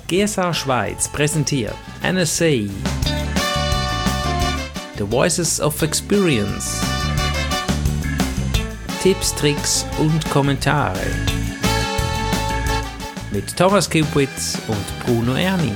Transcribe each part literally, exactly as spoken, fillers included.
G S A Schweiz präsentiert N S A The Voices of Experience. Tipps, Tricks und Kommentare mit Thomas Kupwitz und Bruno Erni.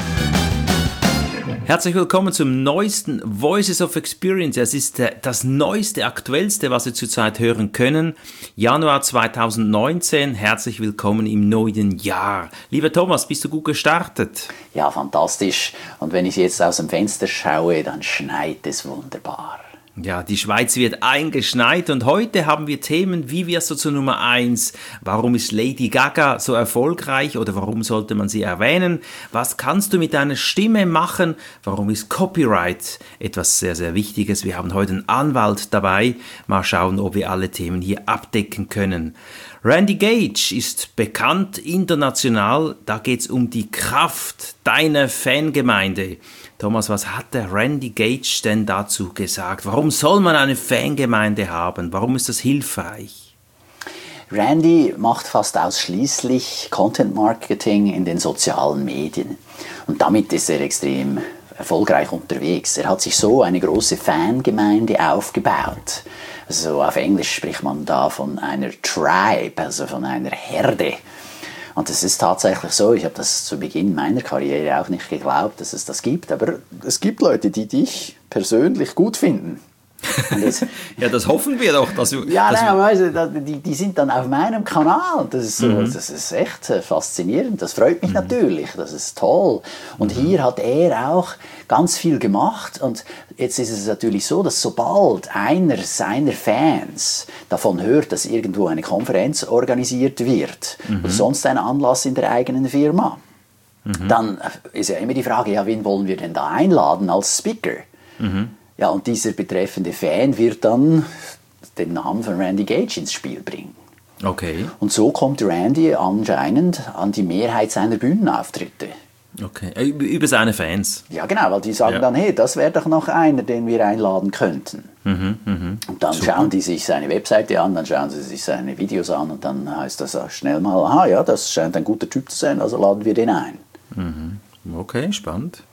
Herzlich willkommen zum neuesten Voices of Experience. Es ist das neueste, aktuellste, was Sie zurzeit hören können. Januar zweitausendneunzehn. Herzlich willkommen im neuen Jahr. Lieber Thomas, bist du gut gestartet? Ja, fantastisch. Und wenn ich jetzt aus dem Fenster schaue, dann schneit es wunderbar. Ja, die Schweiz wird eingeschneit und heute haben wir Themen, wie wirst du zur Nummer eins? Warum ist Lady Gaga so erfolgreich oder warum sollte man sie erwähnen? Was kannst du mit deiner Stimme machen? Warum ist Copyright etwas sehr, sehr Wichtiges? Wir haben heute einen Anwalt dabei. Mal schauen, ob wir alle Themen hier abdecken können. Randy Gage ist bekannt international. Da geht es um die Kraft deiner Fangemeinde. Thomas, was hat der Randy Gage denn dazu gesagt? Warum soll man eine Fangemeinde haben? Warum ist das hilfreich? Randy macht fast ausschließlich Content Marketing in den sozialen Medien. Und damit ist er extrem erfolgreich unterwegs. Er hat sich so eine große Fangemeinde aufgebaut. Also auf Englisch spricht man da von einer Tribe, also von einer Herde. Und es ist tatsächlich so, ich habe das zu Beginn meiner Karriere auch nicht geglaubt, dass es das gibt, aber es gibt Leute, die dich persönlich gut finden. Jetzt, ja, das hoffen wir doch. Dass wir, ja, dass nein, wir weißt du, die, die sind dann auf meinem Kanal. Das ist, so, mhm. das ist echt faszinierend. Das freut mich mhm. natürlich. Das ist toll. Und mhm. hier hat er auch ganz viel gemacht. Und jetzt ist es natürlich so, dass sobald einer seiner Fans davon hört, dass irgendwo eine Konferenz organisiert wird mhm. oder sonst ein Anlass in der eigenen Firma, mhm. dann ist ja immer die Frage, ja, wen wollen wir denn da einladen als Speaker? Mhm. Ja, und dieser betreffende Fan wird dann den Namen von Randy Gage ins Spiel bringen. Okay. Und so kommt Randy anscheinend an die Mehrheit seiner Bühnenauftritte. Okay, über seine Fans. Ja, genau, weil die sagen ja. dann, hey, das wäre doch noch einer, den wir einladen könnten. Mhm, mh. Und dann Super. Schauen die sich seine Webseite an, dann schauen sie sich seine Videos an und dann heißt das auch schnell mal, aha, ja, das scheint ein guter Typ zu sein, also laden wir den ein. Mhm. Okay, spannend.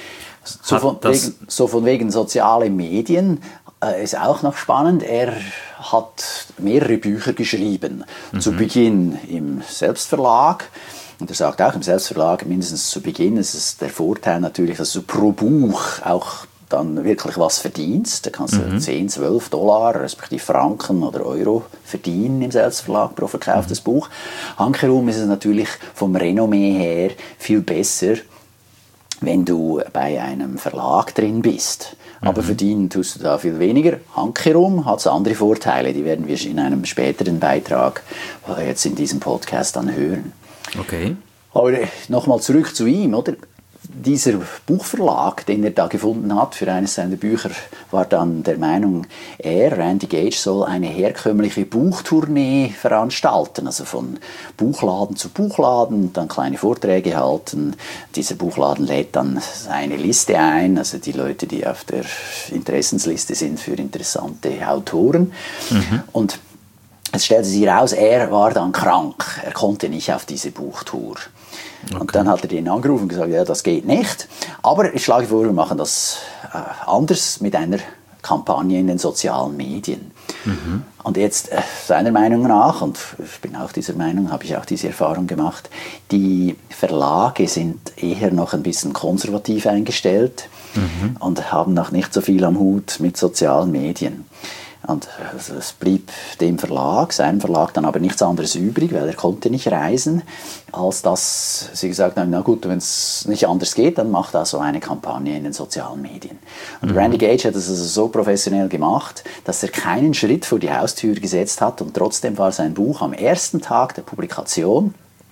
So von, wegen, so von wegen soziale Medien äh, ist auch noch spannend. Er hat mehrere Bücher geschrieben. Mhm. Zu Beginn im Selbstverlag. Und er sagt auch im Selbstverlag, mindestens zu Beginn, ist es der Vorteil natürlich, dass du pro Buch auch dann wirklich was verdienst. Da kannst du mhm. zehn, zwölf Dollar, respektive Franken oder Euro verdienen im Selbstverlag pro verkauftes mhm. Buch. Hankerum ist es natürlich vom Renommee her viel besser, wenn du bei einem Verlag drin bist. Aber mhm. verdienen tust du da viel weniger. Hankerum hat es andere Vorteile, die werden wir in einem späteren Beitrag jetzt in diesem Podcast dann hören. Okay. Aber nochmal zurück zu ihm, oder? Dieser Buchverlag, den er da gefunden hat für eines seiner Bücher, war dann der Meinung, er, Randy Gage, soll eine herkömmliche Buchtournee veranstalten, also von Buchladen zu Buchladen, dann kleine Vorträge halten. Dieser Buchladen lädt dann eine Liste ein, also die Leute, die auf der Interessensliste sind für interessante Autoren. Mhm. Und es stellte sich heraus, er war dann krank, er konnte nicht auf diese Buchtour. Okay. Und dann hat er den angerufen und gesagt, ja, das geht nicht. Aber ich schlage vor, wir machen das äh, anders mit einer Kampagne in den sozialen Medien. Mhm. Und jetzt, äh, seiner Meinung nach, und ich bin auch dieser Meinung, habe ich auch diese Erfahrung gemacht, die Verlage sind eher noch ein bisschen konservativ eingestellt mhm. und haben noch nicht so viel am Hut mit sozialen Medien. Und es blieb dem Verlag, seinem Verlag, dann aber nichts anderes übrig, weil er konnte nicht reisen, als dass sie gesagt haben, na gut, wenn es nicht anders geht, dann macht er so eine Kampagne in den sozialen Medien. Und mhm. Randy Gage hat es also so professionell gemacht, dass er keinen Schritt vor die Haustür gesetzt hat und trotzdem war sein Buch am ersten Tag der Publikation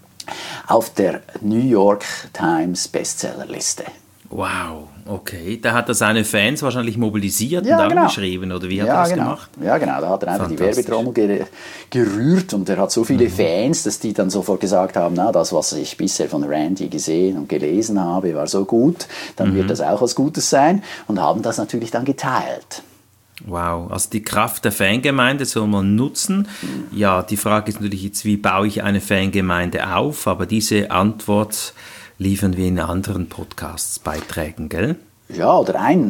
auf der New York Times Bestsellerliste. Wow, okay. Da hat er seine Fans wahrscheinlich mobilisiert ja, und genau. angeschrieben, oder wie hat ja, er das genau. gemacht? Ja, genau. Da hat er einfach die Werbetrommel ger- gerührt und er hat so viele mhm. Fans, dass die dann sofort gesagt haben, na, das, was ich bisher von Randy gesehen und gelesen habe, war so gut, dann mhm. wird das auch was Gutes sein und haben das natürlich dann geteilt. Wow, also die Kraft der Fangemeinde soll man nutzen. Ja, die Frage ist natürlich jetzt, wie baue ich eine Fangemeinde auf? Aber diese Antwort liefern wie in anderen Podcasts-Beiträgen, gell? Ja, oder ein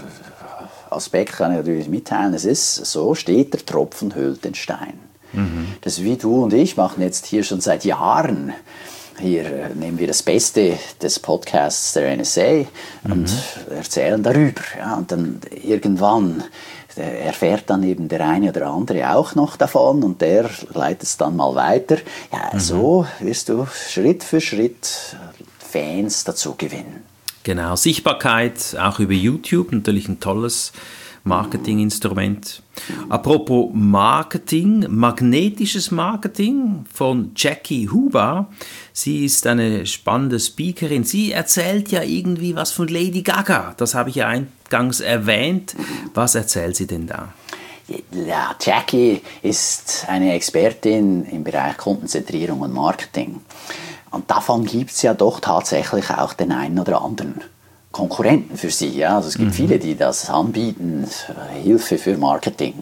Aspekt kann ich natürlich mitteilen. Es ist so, steht der Tropfen höhlt den Stein. Mhm. Das wie du und ich machen jetzt hier schon seit Jahren. Hier nehmen wir das Beste des Podcasts der N S A und mhm. erzählen darüber. Ja, und dann irgendwann erfährt dann eben der eine oder andere auch noch davon und der leitet es dann mal weiter. Ja, mhm. so wirst du Schritt für Schritt Fans dazu gewinnen. Genau, Sichtbarkeit auch über YouTube, natürlich ein tolles Marketinginstrument. Apropos Marketing, magnetisches Marketing von Jackie Huber. Sie ist eine spannende Speakerin. Sie erzählt ja irgendwie was von Lady Gaga. Das habe ich ja eingangs erwähnt. Was erzählt sie denn da? Ja, Jackie ist eine Expertin im Bereich Kundenzentrierung und Marketing. Und davon gibt es ja doch tatsächlich auch den einen oder anderen Konkurrenten für sie. Ja? Also es gibt mhm. viele, die das anbieten, Hilfe für Marketing.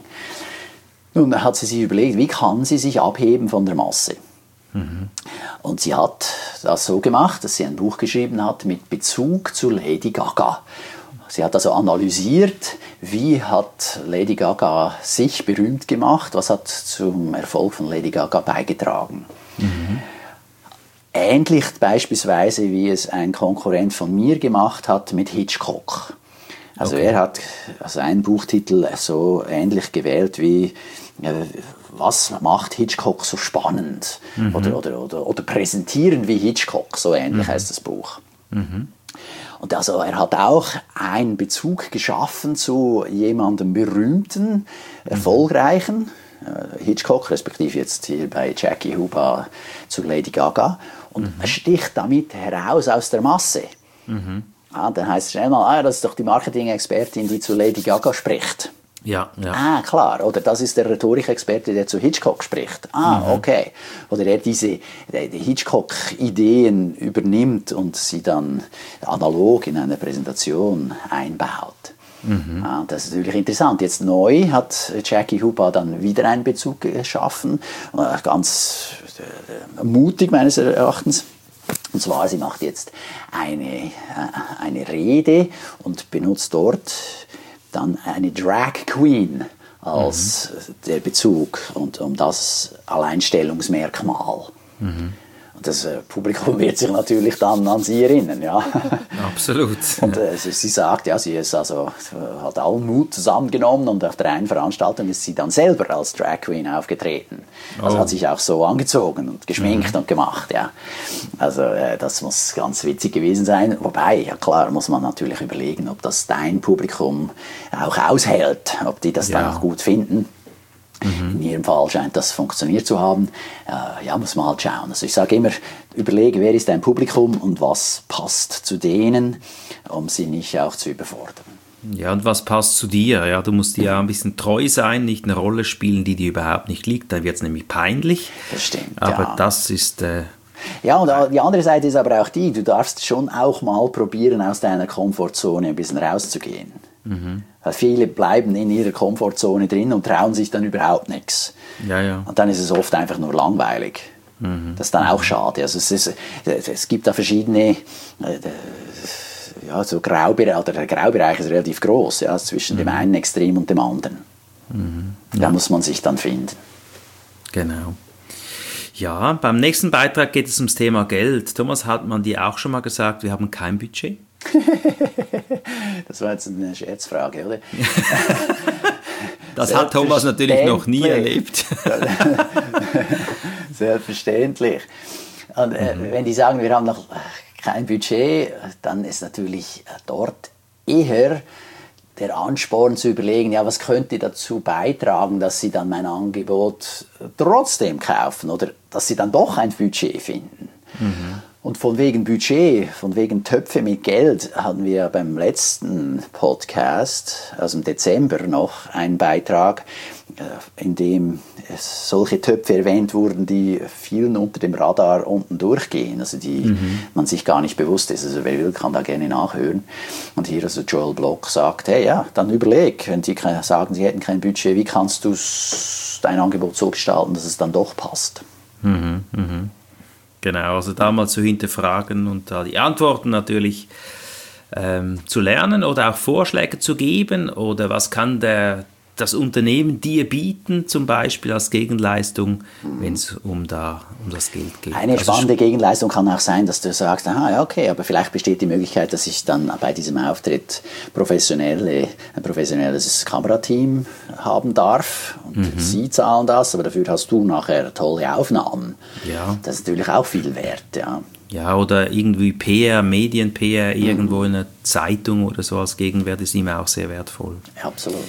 Nun hat sie sich überlegt, wie kann sie sich abheben von der Masse? Mhm. Und sie hat das so gemacht, dass sie ein Buch geschrieben hat mit Bezug zu Lady Gaga. Sie hat also analysiert, wie hat Lady Gaga sich berühmt gemacht, was hat zum Erfolg von Lady Gaga beigetragen. Mhm. Ähnlich beispielsweise, wie es ein Konkurrent von mir gemacht hat mit Hitchcock. Also okay. er hat also einen Buchtitel so ähnlich gewählt wie äh, was macht Hitchcock so spannend? Mhm. Oder, oder, oder, oder präsentieren wie Hitchcock, so ähnlich mhm. heißt das Buch. Mhm. Und also er hat auch einen Bezug geschaffen zu jemandem Berühmten, mhm. Erfolgreichen, äh, Hitchcock, respektive jetzt hier bei Jackie Huber zu Lady Gaga. Und mhm. er sticht damit heraus aus der Masse. Mhm. Ja, dann heißt es schnell mal, ah, das ist doch die Marketing-Expertin, die zu Lady Gaga spricht. Ja, ja. Ah, klar. Oder das ist der Rhetorikexperte, der zu Hitchcock spricht. Ah, mhm. okay. Oder der diese der die Hitchcock-Ideen übernimmt und sie dann analog in einer Präsentation einbaut. Mhm. Ah, das ist natürlich interessant. Jetzt neu hat Jackie Huber dann wieder einen Bezug geschaffen. Ganz äh, mutig meines Erachtens. Und zwar, sie macht jetzt eine, äh, eine Rede und benutzt dort dann eine Drag Queen als mhm. der Bezug und um das Alleinstellungsmerkmal. Mhm. Und das äh, Publikum wird sich natürlich dann an sie erinnern, ja. Absolut. Und äh, sie, sie sagt, ja, sie ist also, hat allen Mut zusammengenommen und auf der einen Veranstaltung ist sie dann selber als Drag Queen aufgetreten. Also oh. hat sich auch so angezogen und geschminkt mhm. und gemacht, ja. Also äh, das muss ganz witzig gewesen sein. Wobei, ja klar, muss man natürlich überlegen, ob das dein Publikum auch aushält, ob die das ja. dann auch gut finden. Mhm. In jedem Fall scheint das funktioniert zu haben. Äh, ja, muss man halt schauen. Also ich sage immer, überlege, wer ist dein Publikum und was passt zu denen, um sie nicht auch zu überfordern. Ja, und was passt zu dir? Ja, du musst dir ja ein bisschen treu sein, nicht eine Rolle spielen, die dir überhaupt nicht liegt. Dann wird es nämlich peinlich. Das stimmt, Aber ja. das ist... Äh, ja, und die andere Seite ist aber auch die, du darfst schon auch mal probieren, aus deiner Komfortzone ein bisschen rauszugehen. Mhm. Weil viele bleiben in ihrer Komfortzone drin und trauen sich dann überhaupt nichts. Ja, ja. Und dann ist es oft einfach nur langweilig. Mhm. Das ist dann auch schade. Also es, ist, es gibt da verschiedene, ja, so Graubereich, oder der Graubereich ist relativ groß, ja, zwischen mhm. dem einen Extrem und dem anderen. Mhm. Ja. Da muss man sich dann finden. Genau. Ja, beim nächsten Beitrag geht es ums Thema Geld. Thomas, hat man dir auch schon mal gesagt, wir haben kein Budget? Das war jetzt eine Scherzfrage, oder? Das hat Thomas natürlich noch nie erlebt. Selbstverständlich. Und äh, mhm. wenn die sagen, wir haben noch kein Budget, dann ist natürlich dort eher der Ansporn zu überlegen, ja, was könnte dazu beitragen, dass sie dann mein Angebot trotzdem kaufen oder dass sie dann doch ein Budget finden. Mhm. Und von wegen Budget, von wegen Töpfe mit Geld hatten wir beim letzten Podcast, also im Dezember noch, einen Beitrag, in dem solche Töpfe erwähnt wurden, die vielen unter dem Radar unten durchgehen, also die mhm. man sich gar nicht bewusst ist. Also wer will, kann da gerne nachhören. Und hier also Joel Block sagt, hey, ja, dann überleg, wenn sie sagen, sie hätten kein Budget, wie kannst du dein Angebot so gestalten, dass es dann doch passt? Mhm, mhm. Genau, also da mal zu hinterfragen und da die Antworten natürlich ähm, zu lernen oder auch Vorschläge zu geben oder was kann der, das Unternehmen dir bieten, zum Beispiel als Gegenleistung, wenn es um, da, um das Geld geht. Eine also spannende Gegenleistung kann auch sein, dass du sagst, aha, ja, okay, aber vielleicht besteht die Möglichkeit, dass ich dann bei diesem Auftritt professionelle, ein professionelles Kamerateam haben darf und mhm. sie zahlen das, aber dafür hast du nachher tolle Aufnahmen. Ja. Das ist natürlich auch viel wert, ja. Ja, oder irgendwie P R, Medien-P R, irgendwo in einer Zeitung oder so als Gegenwert ist immer auch sehr wertvoll. Ja, absolut.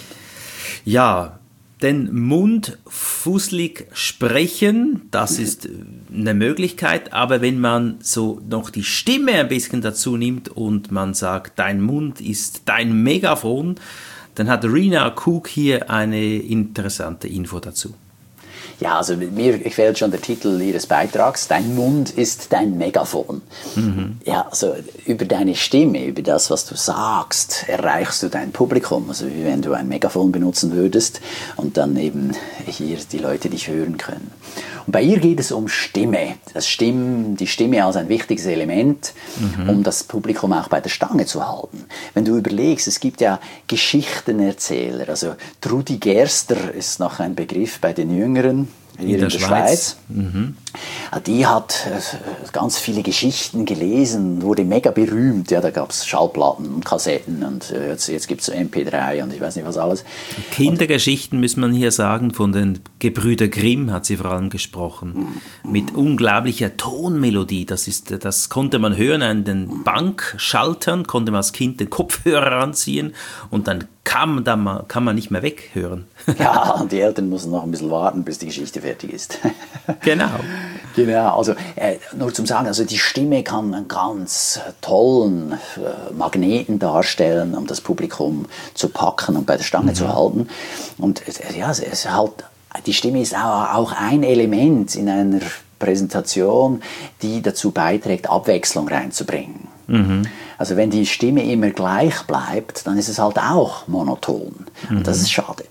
Ja, den Mund fußlig sprechen, das ist eine Möglichkeit, aber wenn man so noch die Stimme ein bisschen dazu nimmt und man sagt, dein Mund ist dein Megafon, dann hat Rena Cook hier eine interessante Info dazu. Ja, also mir gefällt schon der Titel Ihres Beitrags, dein Mund ist dein Megafon. Mhm. Ja, also über deine Stimme, über das, was du sagst, erreichst du dein Publikum. Also wie wenn du ein Megafon benutzen würdest und dann eben hier die Leute dich hören können. Und bei ihr geht es um Stimme. Das Stimm, die Stimme als ein wichtiges Element, mhm. um das Publikum auch bei der Stange zu halten. Wenn du überlegst, es gibt ja Geschichtenerzähler. Also Trudi Gerster ist noch ein Begriff bei den Jüngeren. Hier in der, in der Schweiz. Schweiz. Mhm. Die hat ganz viele Geschichten gelesen, wurde mega berühmt. Ja, da gab es Schallplatten und Kassetten und jetzt, jetzt gibt es M P drei und ich weiß nicht was alles. Kindergeschichten muss man hier sagen, von den Gebrüder Grimm hat sie vor allem gesprochen. Mhm. Mit unglaublicher Tonmelodie. Das, ist, das konnte man hören an den Bankschaltern, konnte man als Kind den Kopfhörer ranziehen und dann kann man, dann kann man nicht mehr weghören. Ja, und die Eltern müssen noch ein bisschen warten, bis die Geschichte fertig ist. Genau. Genau, also äh, nur zum Sagen, also die Stimme kann einen ganz tollen äh, Magneten darstellen, um das Publikum zu packen und bei der Stange mhm. zu halten. Und äh, ja, es, es halt, die Stimme ist auch, auch ein Element in einer Präsentation, die dazu beiträgt, Abwechslung reinzubringen. Mhm. Also wenn die Stimme immer gleich bleibt, dann ist es halt auch monoton. Mhm. Und das ist schade.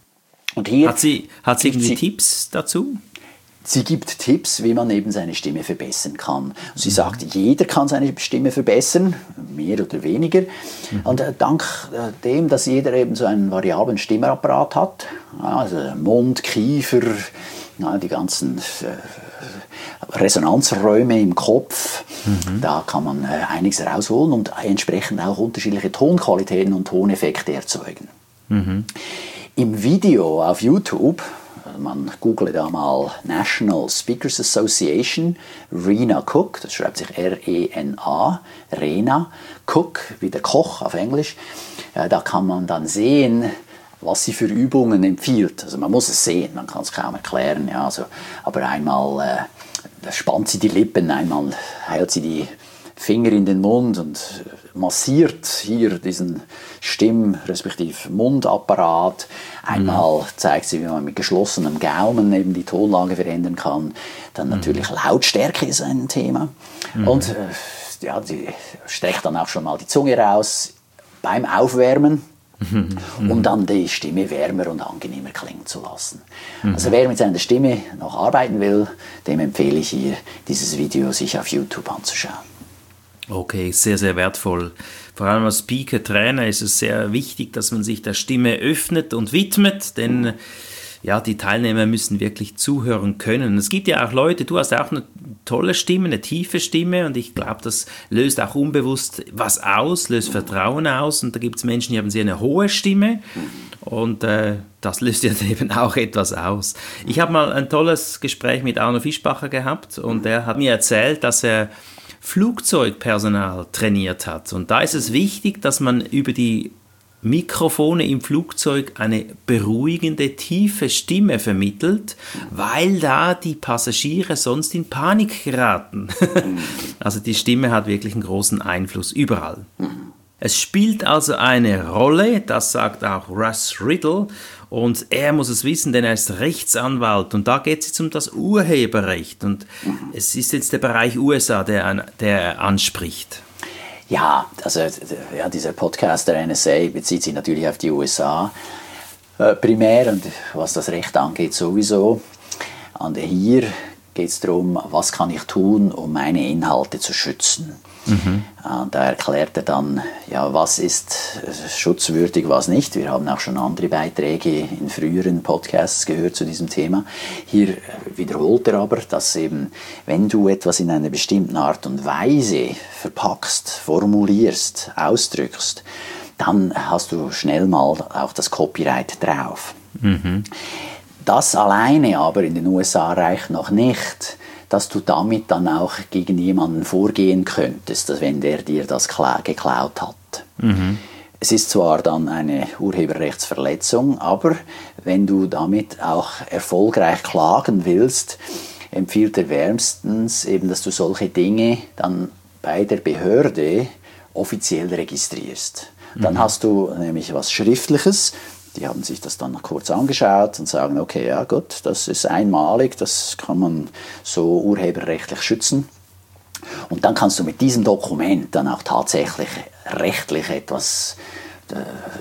Und hier hat sie, hat sie irgendwie sie, Tipps dazu? Sie gibt Tipps, wie man eben seine Stimme verbessern kann. Sie mhm. sagt, jeder kann seine Stimme verbessern, mehr oder weniger. Mhm. Und äh, dank äh, dem, dass jeder eben so einen variablen Stimmapparat hat, also Mund, Kiefer, ja, die ganzen äh, Resonanzräume im Kopf, mhm. da kann man äh, einiges rausholen und entsprechend auch unterschiedliche Tonqualitäten und Toneffekte erzeugen. Mhm. Im Video auf YouTube, man google da mal National Speakers Association, Rena Cook, das schreibt sich R E N A, Rena Cook, wie der Koch auf Englisch. Ja, da kann man dann sehen, was sie für Übungen empfiehlt. Also man muss es sehen, man kann es kaum erklären. Ja, also, aber einmal äh, spannt sie die Lippen, einmal hält sie die Finger in den Mund und massiert hier diesen Stimm- respektive Mundapparat. Einmal mhm. zeigt sie, wie man mit geschlossenem Gaumen eben die Tonlage verändern kann. Dann natürlich mhm. Lautstärke ist ein Thema. Mhm. Und äh, ja, sie streckt dann auch schon mal die Zunge raus beim Aufwärmen, mhm. um dann die Stimme wärmer und angenehmer klingen zu lassen. Mhm. Also wer mit seiner Stimme noch arbeiten will, dem empfehle ich hier, dieses Video sich auf YouTube anzuschauen. Okay, sehr, sehr wertvoll. Vor allem als Speaker, Trainer ist es sehr wichtig, dass man sich der Stimme öffnet und widmet, denn ja, die Teilnehmer müssen wirklich zuhören können. Es gibt ja auch Leute, du hast auch eine tolle Stimme, eine tiefe Stimme und ich glaube, das löst auch unbewusst was aus, löst Vertrauen aus und da gibt es Menschen, die haben sehr eine hohe Stimme und äh, das löst ja eben auch etwas aus. Ich habe mal ein tolles Gespräch mit Arno Fischbacher gehabt und er hat mir erzählt, dass er Flugzeugpersonal trainiert hat. Und da ist es wichtig, dass man über die Mikrofone im Flugzeug eine beruhigende, tiefe Stimme vermittelt, weil da die Passagiere sonst in Panik geraten. Also die Stimme hat wirklich einen großen Einfluss überall. Es spielt also eine Rolle, das sagt auch Russ Riddle, und er muss es wissen, denn er ist Rechtsanwalt und da geht es jetzt um das Urheberrecht und es ist jetzt der Bereich U S A, der, der er anspricht. Ja, also ja, dieser Podcast der N S A bezieht sich natürlich auf die U S A äh, primär und was das Recht angeht sowieso. Und hier geht es darum, was kann ich tun, um meine Inhalte zu schützen. Mhm. Da erklärt er dann, ja, was ist schutzwürdig, was nicht. Wir haben auch schon andere Beiträge in früheren Podcasts gehört zu diesem Thema. Hier wiederholt er aber, dass eben, wenn du etwas in einer bestimmten Art und Weise verpackst, formulierst, ausdrückst, dann hast du schnell mal auch das Copyright drauf. Mhm. Das alleine aber in den U S A reicht noch nicht, dass du damit dann auch gegen jemanden vorgehen könntest, wenn der dir das geklaut hat. Mhm. Es ist zwar dann eine Urheberrechtsverletzung, aber wenn du damit auch erfolgreich klagen willst, empfiehlt er wärmstens eben, dass du solche Dinge dann bei der Behörde offiziell registrierst. Mhm. Dann hast du nämlich was Schriftliches. Die haben sich das dann kurz angeschaut und sagen, okay, ja gut, das ist einmalig, das kann man so urheberrechtlich schützen. Und dann kannst du mit diesem Dokument dann auch tatsächlich rechtlich etwas äh,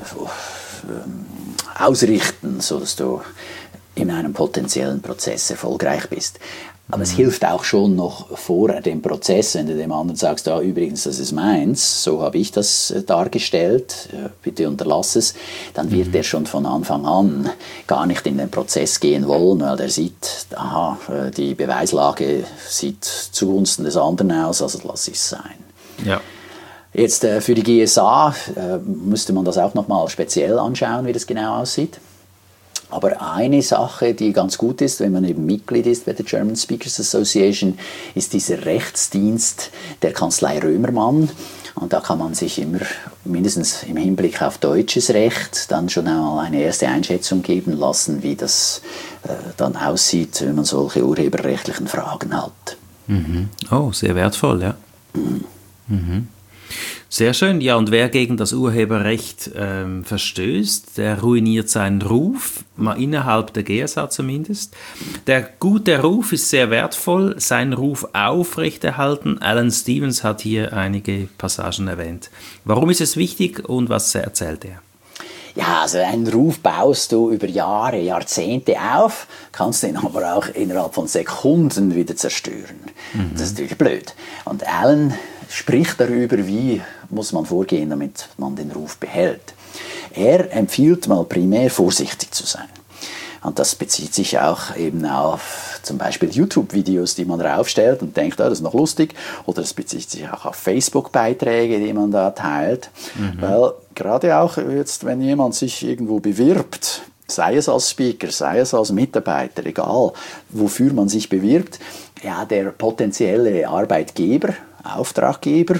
ausrichten, sodass du in einem potenziellen Prozess erfolgreich bist. Aber mhm. es hilft auch schon noch vor dem Prozess, wenn du dem anderen sagst, ah, übrigens, das ist meins, so habe ich das dargestellt, bitte unterlass es, dann wird mhm. er schon von Anfang an gar nicht in den Prozess gehen wollen, weil er sieht, aha, die Beweislage sieht zugunsten des anderen aus, also lass es sein. Ja. Jetzt äh, für die G S A äh, müsste man das auch nochmal speziell anschauen, wie das genau aussieht. Aber eine Sache, die ganz gut ist, wenn man eben Mitglied ist bei der German Speakers Association, ist dieser Rechtsdienst der Kanzlei Römermann. Und da kann man sich immer, mindestens im Hinblick auf deutsches Recht, dann schon einmal eine erste Einschätzung geben lassen, wie das äh, dann aussieht, wenn man solche urheberrechtlichen Fragen hat. Mhm. Oh, sehr wertvoll, ja. Mhm. Mhm. Sehr schön, ja, und wer gegen das Urheberrecht ähm, verstößt, der ruiniert seinen Ruf, mal innerhalb der G S A zumindest. Der gute Ruf ist sehr wertvoll, seinen Ruf aufrechterhalten. Alan Stevens hat hier einige Passagen erwähnt. Warum ist es wichtig und was erzählt er? Ja, also einen Ruf baust du über Jahre, Jahrzehnte auf, kannst den aber auch innerhalb von Sekunden wieder zerstören. Mhm. Das ist natürlich blöd. Und Alan spricht darüber, wie muss man vorgehen, damit man den Ruf behält. Er empfiehlt mal primär vorsichtig zu sein. Und das bezieht sich auch eben auf zum Beispiel YouTube-Videos, die man draufstellt und denkt, oh, das ist noch lustig. Oder es bezieht sich auch auf Facebook-Beiträge, die man da teilt. Mhm. Weil gerade auch jetzt, wenn jemand sich irgendwo bewirbt, sei es als Speaker, sei es als Mitarbeiter, egal wofür man sich bewirbt, ja, der potenzielle Arbeitgeber, Auftraggeber,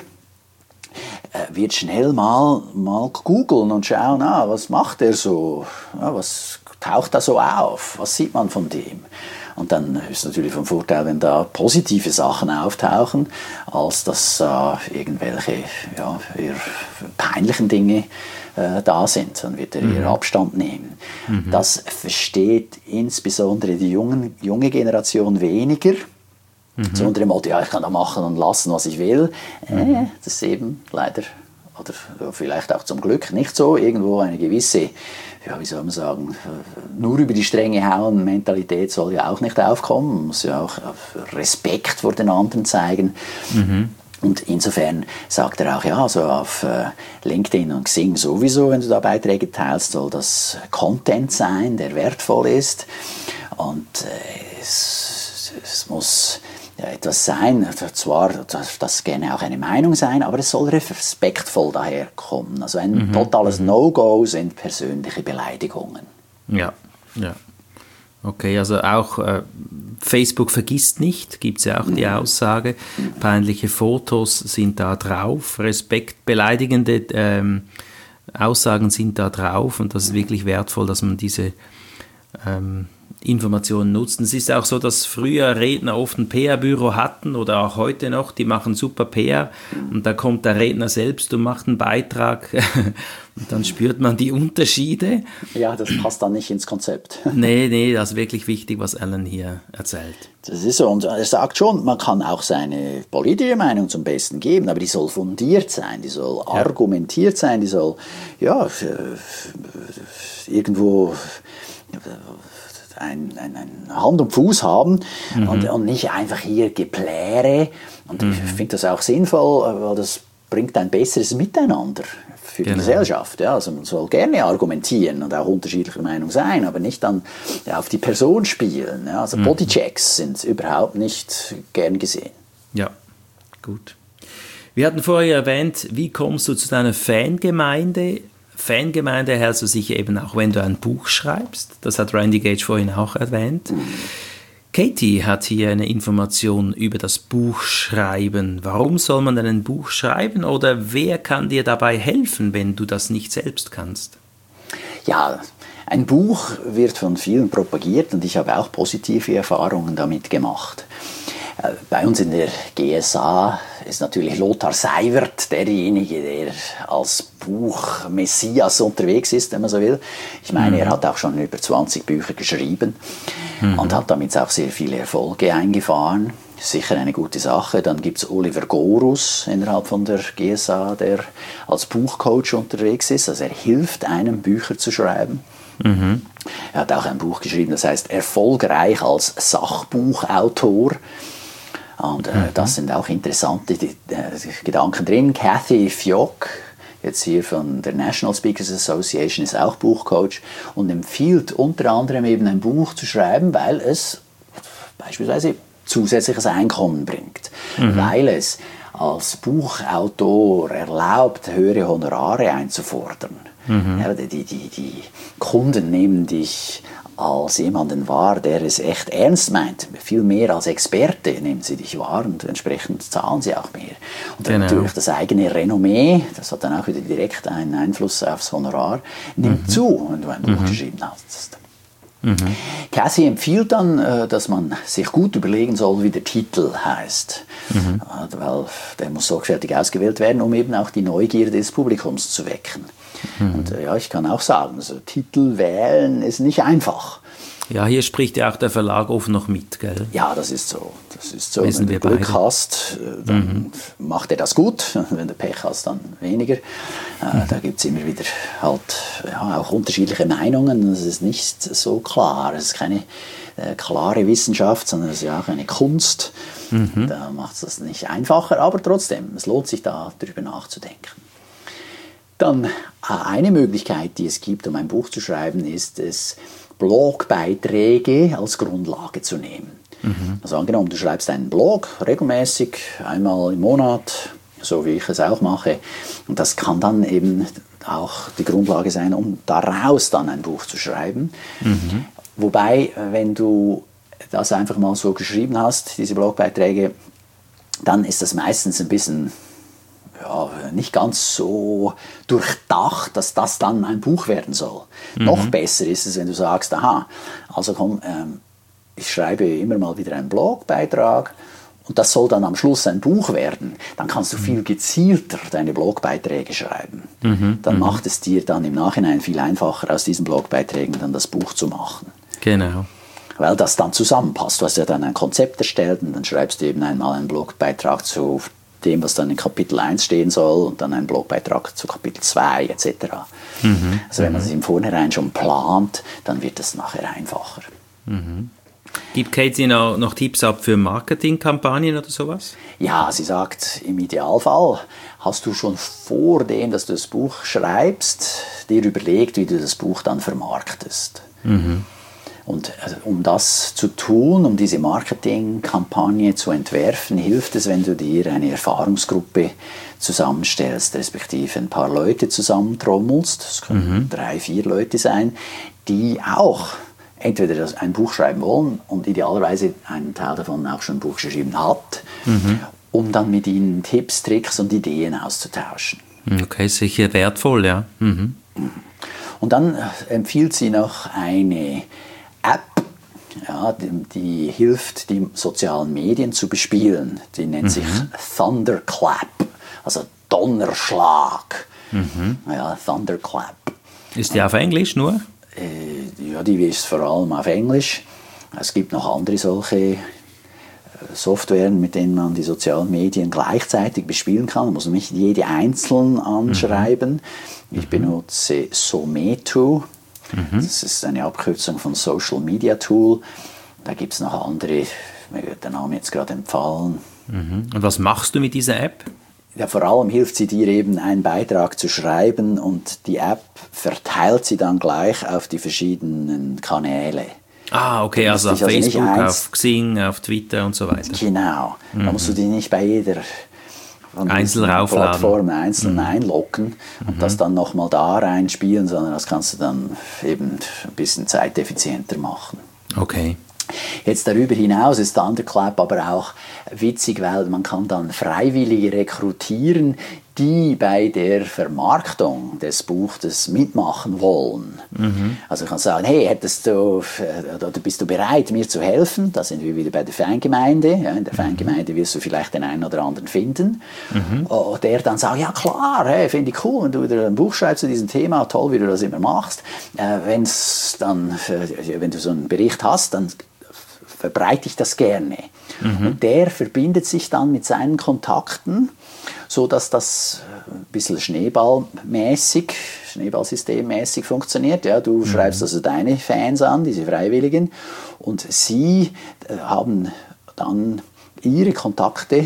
wird schnell mal, mal googeln und schauen, ah, was macht er so, ah, was taucht da so auf, was sieht man von dem. Und dann ist es natürlich von Vorteil, wenn da positive Sachen auftauchen, als dass äh, irgendwelche ja, eher peinlichen Dinge äh, da sind. Dann wird er mhm. eher Abstand nehmen. Mhm. Das versteht insbesondere die jungen, junge Generation weniger. Mhm. So unter dem Motto, ja, ich kann da machen und lassen, was ich will. Mhm. Äh, das ist eben leider, oder vielleicht auch zum Glück, nicht so. Irgendwo eine gewisse, ja, wie soll man sagen, nur über die Stränge hauen Mentalität soll ja auch nicht aufkommen. Man muss ja auch Respekt vor den anderen zeigen. Mhm. Und insofern sagt er auch, ja, also auf LinkedIn und Xing sowieso, wenn du da Beiträge teilst, soll das Content sein, der wertvoll ist. Und äh, es, es muss ja, etwas sein, zwar darf das gerne auch eine Meinung sein, aber es soll respektvoll daherkommen. Also ein mhm. totales mhm. No-Go sind persönliche Beleidigungen. Ja, ja. Okay, also auch äh, Facebook vergisst nicht, gibt es ja auch die Aussage, peinliche Fotos sind da drauf, Respekt, beleidigende ähm, Aussagen sind da drauf und das ist wirklich wertvoll, dass man diese ähm, Informationen nutzt. Es ist auch so, dass früher Redner oft ein P R-Büro hatten oder auch heute noch, die machen super P R und da kommt der Redner selbst und macht einen Beitrag und dann spürt man die Unterschiede. Ja, das passt dann nicht ins Konzept. Nee, nee, das ist wirklich wichtig, was Alan hier erzählt. Das ist so und er sagt schon, man kann auch seine politische Meinung zum Besten geben, aber die soll fundiert sein, die soll ja. argumentiert sein, die soll ja irgendwo ein, ein, ein Hand und Fuß haben mhm. und, und nicht einfach hier Gepläre. Und mhm. ich finde das auch sinnvoll, weil das bringt ein besseres Miteinander für genau. die Gesellschaft. Ja, also man soll gerne argumentieren und auch unterschiedlicher Meinung sein, aber nicht dann ja, auf die Person spielen. Ja, also mhm. Bodychecks sind überhaupt nicht gern gesehen. Ja, gut. Wir hatten vorher erwähnt, wie kommst du zu deiner Fangemeinde? Fangemeinde hältst du sicher eben auch, wenn du ein Buch schreibst. Das hat Randy Gage vorhin auch erwähnt. Mhm. Katie hat hier eine Information über das Buchschreiben. Warum soll man denn ein Buch schreiben oder wer kann dir dabei helfen, wenn du das nicht selbst kannst? Ja, ein Buch wird von vielen propagiert und ich habe auch positive Erfahrungen damit gemacht. Bei uns in der G S A ist natürlich Lothar Seiwert derjenige, der als Buchmessias unterwegs ist, wenn man so will. Ich meine, mhm. er hat auch schon über zwanzig Bücher geschrieben mhm. und hat damit auch sehr viele Erfolge eingefahren. Sicher eine gute Sache. Dann gibt es Oliver Gorus innerhalb von der G S A, der als Buchcoach unterwegs ist. Also er hilft einem, Bücher zu schreiben. Mhm. Er hat auch ein Buch geschrieben, das heißt Erfolgreich als Sachbuchautor. Und äh, mhm. das sind auch interessante die, äh, Gedanken drin. Kathy Fjock, jetzt hier von der National Speakers Association, ist auch Buchcoach und empfiehlt unter anderem eben ein Buch zu schreiben, weil es beispielsweise zusätzliches Einkommen bringt. Mhm. Weil es als Buchautor erlaubt, höhere Honorare einzufordern. Mhm. Ja, die, die, die Kunden nehmen dich als jemanden wahr, der es echt ernst meint. Viel mehr als Experte nehmen sie dich wahr und entsprechend zahlen sie auch mehr. Und dann genau. natürlich das eigene Renommee, das hat dann auch wieder direkt einen Einfluss aufs Honorar, nimmt mhm. zu, wenn du ein Buch mhm. geschrieben hast. Mhm. Cassie empfiehlt dann, dass man sich gut überlegen soll, wie der Titel heißt. Mhm. Weil der muss sorgfältig ausgewählt werden, um eben auch die Neugierde des Publikums zu wecken. Mhm. Und ja, ich kann auch sagen, also Titel wählen ist nicht einfach. Ja, hier spricht ja auch der Verlag oft noch mit, gell? Ja, das ist so. Das ist so. Wissen wenn du Glück beide. hast, dann mhm. macht er das gut. Wenn du Pech hast, dann weniger. Mhm. Da gibt es immer wieder halt ja, auch unterschiedliche Meinungen. Es ist nicht so klar. Es ist keine äh, klare Wissenschaft, sondern es ist ja auch eine Kunst. Mhm. Da macht es das nicht einfacher, aber trotzdem, es lohnt sich da, darüber nachzudenken. Dann eine Möglichkeit, die es gibt, um ein Buch zu schreiben, ist es, Blogbeiträge als Grundlage zu nehmen. Mhm. Also angenommen, du schreibst einen Blog regelmäßig, einmal im Monat, so wie ich es auch mache. Und das kann dann eben auch die Grundlage sein, um daraus dann ein Buch zu schreiben. Mhm. Wobei, wenn du das einfach mal so geschrieben hast, diese Blogbeiträge, dann ist das meistens ein bisschen ja, nicht ganz so durchdacht, dass das dann ein Buch werden soll. Mhm. Noch besser ist es, wenn du sagst, aha, also komm, ähm, ich schreibe immer mal wieder einen Blogbeitrag und das soll dann am Schluss ein Buch werden. Dann kannst du viel gezielter deine Blogbeiträge schreiben. Mhm. Dann mhm. macht es dir dann im Nachhinein viel einfacher, aus diesen Blogbeiträgen dann das Buch zu machen. Genau. Weil das dann zusammenpasst. Du hast ja dann ein Konzept erstellt und dann schreibst du eben einmal einen Blogbeitrag zu dem, was dann in Kapitel eins stehen soll und dann einen Blogbeitrag zu Kapitel zwei et cetera. Mhm. Also wenn man es im Vorhinein schon plant, dann wird es nachher einfacher. Mhm. Gibt Katie noch, noch Tipps ab für Marketingkampagnen oder sowas? Ja, sie sagt, im Idealfall hast du schon vor dem, dass du das Buch schreibst, dir überlegt, wie du das Buch dann vermarktest. Mhm. Und also, um das zu tun, um diese Marketingkampagne zu entwerfen, hilft es, wenn du dir eine Erfahrungsgruppe zusammenstellst, respektive ein paar Leute zusammentrommelst. Das können mhm. drei, vier Leute sein, die auch entweder ein Buch schreiben wollen und idealerweise einen Teil davon auch schon ein Buch geschrieben hat, mhm. um dann mit ihnen Tipps, Tricks und Ideen auszutauschen. Okay, sicher wertvoll, ja. Mhm. Und dann empfiehlt sie noch eine App, ja, die, die hilft, die sozialen Medien zu bespielen. Die nennt mhm. sich Thunderclap, also Donnerschlag. Mhm. Ja, Thunderclap. Ist die auf Englisch nur? Äh, ja, die ist vor allem auf Englisch. Es gibt noch andere solche Softwaren, mit denen man die sozialen Medien gleichzeitig bespielen kann. Man muss nicht jede einzeln anschreiben. Mhm. Ich benutze Someto. Mhm. Das ist eine Abkürzung von Social Media Tool. Da gibt es noch andere, mir wird der Name jetzt gerade entfallen. Mhm. Und was machst du mit dieser App? Ja, vor allem hilft sie dir eben, einen Beitrag zu schreiben und die App verteilt sie dann gleich auf die verschiedenen Kanäle. Ah, okay, also auf also Facebook, auf Xing, auf Twitter und so weiter. Genau, mhm. Da musst du dich nicht bei jeder einzeln raufladen. Plattform einzeln mhm. einloggen und mhm. das dann nochmal da reinspielen, sondern das kannst du dann eben ein bisschen zeiteffizienter machen. Okay. Jetzt darüber hinaus ist Thunderclap aber auch witzig, weil man kann dann Freiwillige rekrutieren, die bei der Vermarktung des Buches mitmachen wollen. Mhm. Also du kannst sagen, hey, hättest du, oder bist du bereit, mir zu helfen? Da sind wir wieder bei der Fangemeinde. Ja, in der Fangemeinde wirst du vielleicht den einen oder anderen finden. Mhm. Der dann sagt, ja klar, hey, finde ich cool, wenn du wieder ein Buch schreibst zu diesem Thema, toll, wie du das immer machst. Äh, wenn's dann, äh, wenn du so einen Bericht hast, dann verbreite ich das gerne. Mhm. Und der verbindet sich dann mit seinen Kontakten, so dass das ein bisschen schneeballmäßig, schneeballsystemmäßig funktioniert. Ja, du mhm. schreibst also deine Fans an, diese Freiwilligen, und sie haben dann ihre Kontakte,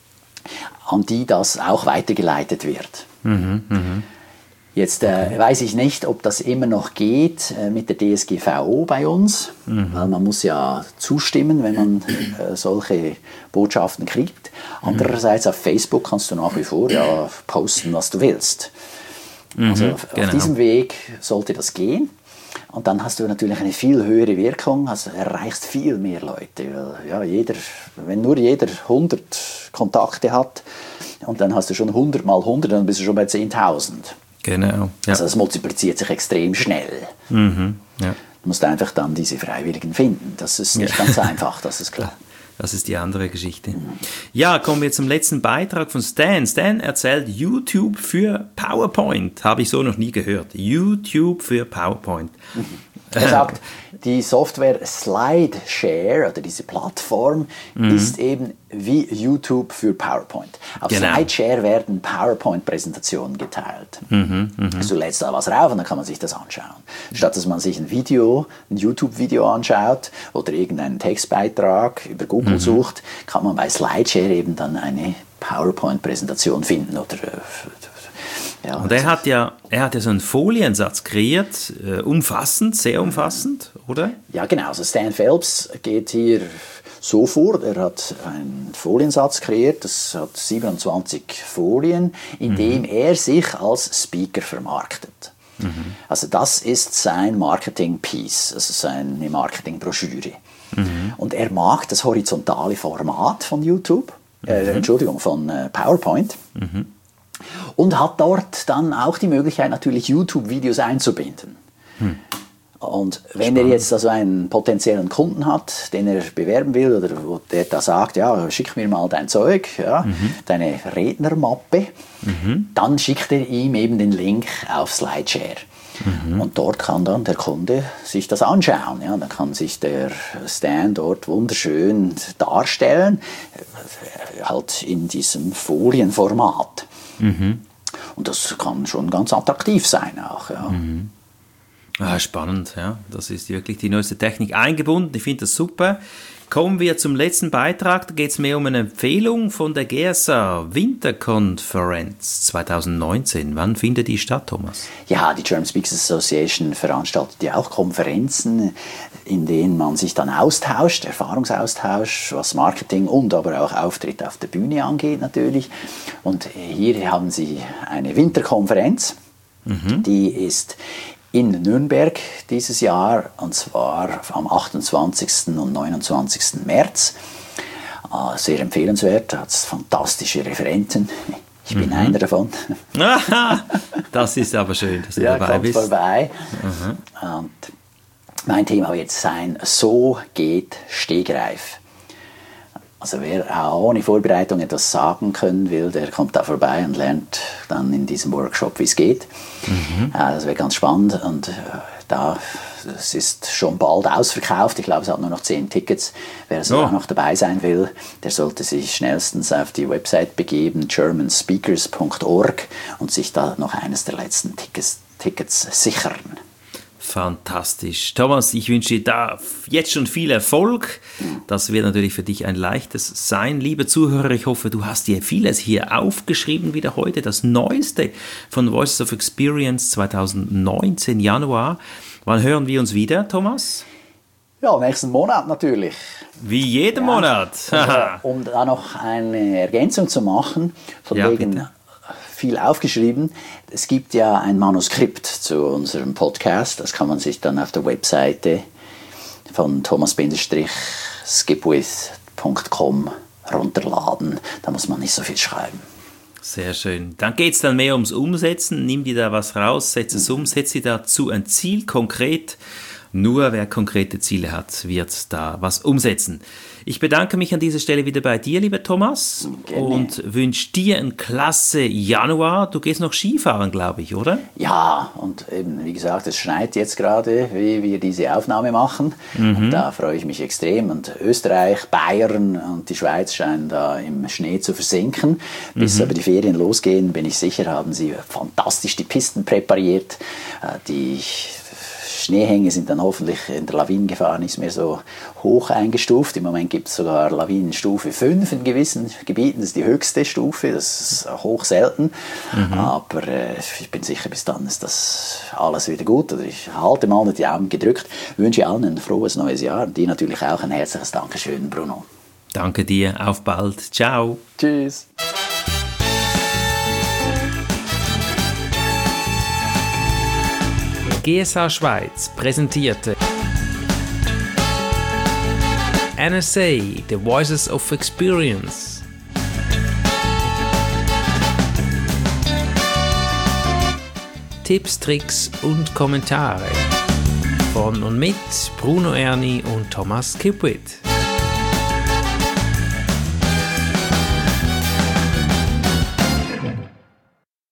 an die das auch weitergeleitet wird. Mhm. Mhm. Jetzt äh, weiß ich nicht, ob das immer noch geht äh, mit der D S G V O bei uns, mhm. weil man muss ja zustimmen, wenn man äh, solche Botschaften kriegt. Andererseits auf Facebook kannst du nach wie vor ja posten, was du willst. Mhm, also auf genau. diesem Weg sollte das gehen. Und dann hast du natürlich eine viel höhere Wirkung, also erreichst viel mehr Leute. Weil, ja, jeder, wenn nur jeder hundert Kontakte hat und dann hast du schon hundert mal hundert, dann bist du schon bei zehntausend. Genau. Ja. Also das multipliziert sich extrem schnell. Mhm, ja. Du musst einfach dann diese Freiwilligen finden. Das ist nicht ja. ganz einfach, das ist klar. Das ist die andere Geschichte. Mhm. Ja, kommen wir zum letzten Beitrag von Stan. Stan erzählt YouTube für PowerPoint. Habe ich so noch nie gehört. YouTube für PowerPoint. Mhm. Er sagt, die Software SlideShare oder diese Plattform mhm. ist eben wie YouTube für PowerPoint. Auf genau. SlideShare werden PowerPoint-Präsentationen geteilt. Mhm, mh. Also du lädst da was rauf und dann kann man sich das anschauen. Statt dass man sich ein Video, ein YouTube-Video anschaut oder irgendeinen Textbeitrag über Google mhm. sucht, kann man bei SlideShare eben dann eine PowerPoint-Präsentation finden oder ja, und er hat ja, er hat ja so einen Foliensatz kreiert, äh, umfassend, sehr umfassend, oder? Ja, genau. Also Stan Phelps geht hier so vor, er hat einen Foliensatz kreiert, das hat siebenundzwanzig Folien, in mhm. dem er sich als Speaker vermarktet. Mhm. Also das ist sein Marketing-Piece, also seine Marketingbroschüre. Mhm. Und er mag das horizontale Format von YouTube, äh, mhm. Entschuldigung, von äh, PowerPoint. Mhm. Und hat dort dann auch die Möglichkeit, natürlich YouTube-Videos einzubinden. Hm. Und wenn Spannend. er jetzt also einen potenziellen Kunden hat, den er bewerben will, oder wo der da sagt, ja, schick mir mal dein Zeug, ja, mhm. deine Rednermappe, mhm. dann schickt er ihm eben den Link auf SlideShare. Mhm. Und dort kann dann der Kunde sich das anschauen. Ja, dann kann sich der Stan dort wunderschön darstellen, halt in diesem Folienformat. Mhm. Und das kann schon ganz attraktiv sein auch. Ja. Mhm. Ah, spannend, ja. Das ist wirklich die neueste Technik eingebunden. Ich finde das super. Kommen wir zum letzten Beitrag. Da geht es mehr um eine Empfehlung von der G S A Winterkonferenz zwanzig neunzehn. Wann findet die statt, Thomas? Ja, die German Speakers Association veranstaltet ja auch Konferenzen, in denen man sich dann austauscht, Erfahrungsaustausch, was Marketing und aber auch Auftritt auf der Bühne angeht natürlich. Und hier haben sie eine Winterkonferenz, mhm. die ist in Nürnberg dieses Jahr, und zwar am achtundzwanzigsten und neunundzwanzigsten März. Sehr empfehlenswert, hat fantastische Referenten. Ich bin mhm. einer davon. Aha, das ist aber schön, dass du ja, dabei kommt bist. vorbei. Mhm. Und mein Thema wird sein, so geht Stegreif. Also wer auch ohne Vorbereitung etwas sagen können will, der kommt da vorbei und lernt dann in diesem Workshop, wie es geht. Mhm. Das wird ganz spannend und äh, da, es ist schon bald ausverkauft. Ich glaube, es hat nur noch zehn Tickets. Wer also oh. auch noch dabei sein will, der sollte sich schnellstens auf die Website begeben, german speakers punkt org, und sich da noch eines der letzten Tickets, Tickets sichern. Fantastisch. Thomas, ich wünsche dir da jetzt schon viel Erfolg. Das wird natürlich für dich ein leichtes sein. Liebe Zuhörer, ich hoffe, du hast dir vieles hier aufgeschrieben wieder heute. Das Neueste von Voices of Experience zwanzig neunzehn, Januar. Wann hören wir uns wieder, Thomas? Ja, nächsten Monat natürlich. Wie jeden ja. Monat. Und, um da noch eine Ergänzung zu machen, von ja, wegen bitte. Viel aufgeschrieben. Es gibt ja ein Manuskript zu unserem Podcast, das kann man sich dann auf der Webseite von thomas skipwith punkt com runterladen. Da muss man nicht so viel schreiben. Sehr schön. Dann geht es dann mehr ums Umsetzen. Nimm dir da was raus, setz es um, setz dir dazu ein Ziel konkret. Nur wer konkrete Ziele hat, wird da was umsetzen. Ich bedanke mich an dieser Stelle wieder bei dir, lieber Thomas, Gerne. und wünsche dir einen klasse Januar. Du gehst noch Skifahren, glaube ich, oder? Ja, und eben, wie gesagt, es schneit jetzt gerade, wie wir diese Aufnahme machen. Mhm. Und da freue ich mich extrem. Und Österreich, Bayern und die Schweiz scheinen da im Schnee zu versinken. Bis mhm. aber die Ferien losgehen, bin ich sicher, haben sie fantastisch die Pisten präpariert, die Schneehänge sind dann hoffentlich in der Lawinengefahr nicht mehr so hoch eingestuft. Im Moment gibt es sogar Lawinenstufe fünf in gewissen Gebieten. Das ist die höchste Stufe, das ist hoch selten. Mhm. Aber äh, ich bin sicher, bis dann ist das alles wieder gut. Oder ich halte mal die Daumen gedrückt, wünsche allen ein frohes neues Jahr und dir natürlich auch ein herzliches Dankeschön, Bruno. Danke dir, auf bald. Ciao. Tschüss. G S A Schweiz präsentierte N S A, The Voices of Experience. Tipps, Tricks und Kommentare von und mit Bruno Erni und Thomas Skipwith.